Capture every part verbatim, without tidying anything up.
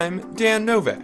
I'm Dan Novak.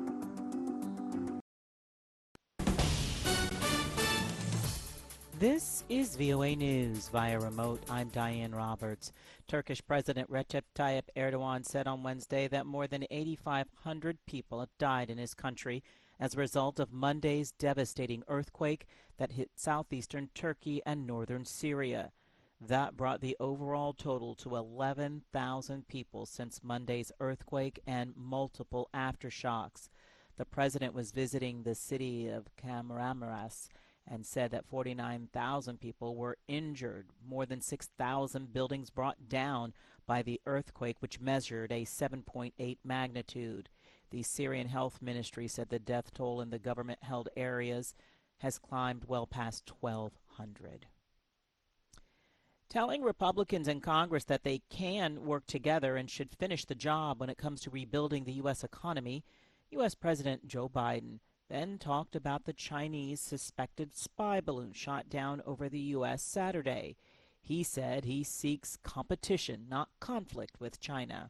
This is V O A News via remote. I'm Diane Roberts. Turkish President Recep Tayyip Erdogan said on Wednesday that more than eighty-five hundred people have died in his country as a result of Monday's devastating earthquake that hit southeastern Turkey and northern Syria. That brought the overall total to eleven thousand people since Monday's earthquake and multiple aftershocks. The president was visiting the city of Kahramanmaraş and said that forty-nine thousand people were injured, more than six thousand buildings brought down by the earthquake, which measured a seven point eight magnitude. The Syrian Health Ministry said the death toll in the government-held areas has climbed well past twelve hundred. Telling Republicans in Congress that they can work together and should finish the job when it comes to rebuilding the U S economy, U S President Joe Biden then talked about the Chinese suspected spy balloon shot down over the U S Saturday. He said he seeks competition, not conflict with China.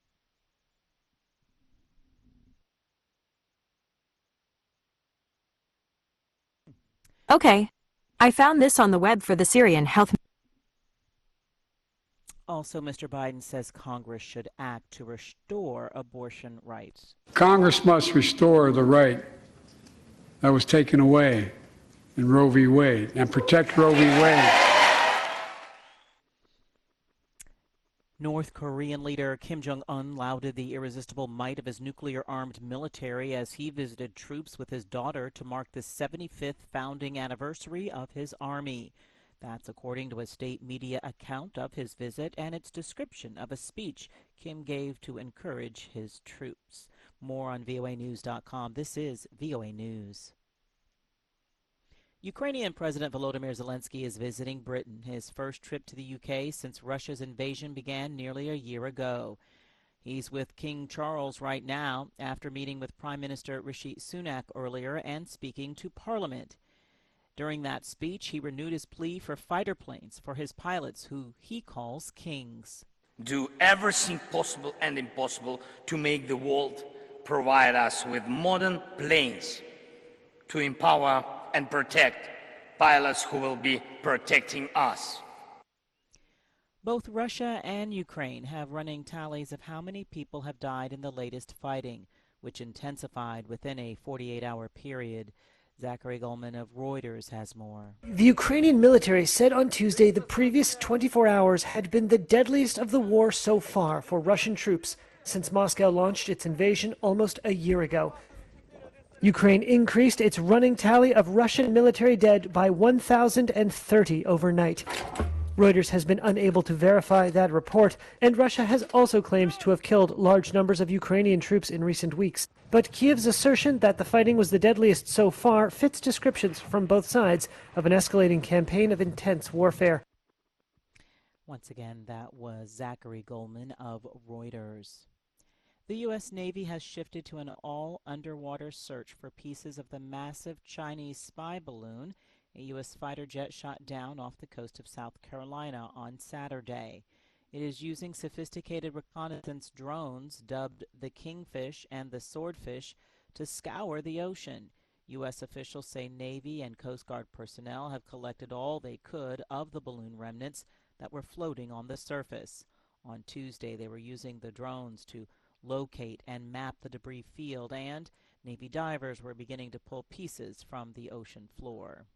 Okay. I found this on the web for the Syrian Health. Also, Mister Biden says Congress should act to restore abortion rights. Congress must restore the right that was taken away in Roe v. Wade and protect Roe v. Wade. North Korean leader Kim Jong-un lauded the irresistible might of his nuclear-armed military as he visited troops with his daughter to mark the seventy-fifth founding anniversary of his army. That's according to a state media account of his visit and its description of a speech Kim gave to encourage his troops. More on V O A news dot com. This is V O A News. Ukrainian President Volodymyr Zelensky is visiting Britain, his first trip to the U K since Russia's invasion began nearly a year ago. He's with King Charles right now after meeting with Prime Minister Rishi Sunak earlier and speaking to Parliament. During that speech, he renewed his plea for fighter planes for his pilots, who he calls kings. Do everything possible and impossible to make the world provide us with modern planes to empower and protect pilots who will be protecting us. Both Russia and Ukraine have running tallies of how many people have died in the latest fighting, which intensified within a forty-eight hour period. Zachary Goldman of Reuters has more. The Ukrainian military said on Tuesday the previous twenty-four hours had been the deadliest of the war so far for Russian troops since Moscow launched its invasion almost a year ago. Ukraine increased its running tally of Russian military dead by one thousand thirty overnight. Reuters has been unable to verify that report, and Russia has also claimed to have killed large numbers of Ukrainian troops in recent weeks. But Kiev's assertion that the fighting was the deadliest so far fits descriptions from both sides of an escalating campaign of intense warfare. Once again, that was Zachary Goldman of Reuters. The U S Navy has shifted to an all-underwater search for pieces of the massive Chinese spy balloon a U S fighter jet shot down off the coast of South Carolina on Saturday. It is using sophisticated reconnaissance drones dubbed the Kingfish and the Swordfish to scour the ocean. U S officials say Navy and Coast Guard personnel have collected all they could of the balloon remnants that were floating on the surface. On Tuesday, they were using the drones to locate and map the debris field, and Navy divers were beginning to pull pieces from the ocean floor.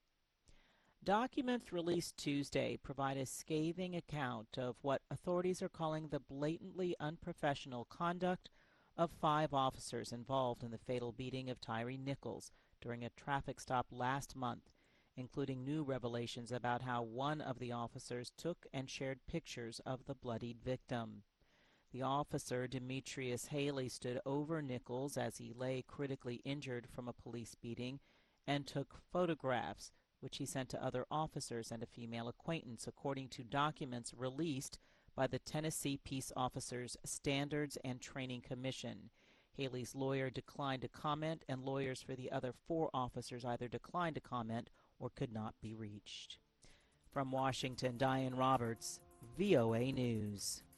Documents released Tuesday provide a scathing account of what authorities are calling the blatantly unprofessional conduct of five officers involved in the fatal beating of Tyree Nichols during a traffic stop last month, including new revelations about how one of the officers took and shared pictures of the bloodied victim. The officer, Demetrius Haley, stood over Nichols as he lay critically injured from a police beating and took photographs, which he sent to other officers and a female acquaintance, according to documents released by the Tennessee Peace Officers Standards and Training Commission. Haley's lawyer declined to comment, and lawyers for the other four officers either declined to comment or could not be reached. From Washington, Diane Roberts, V O A News.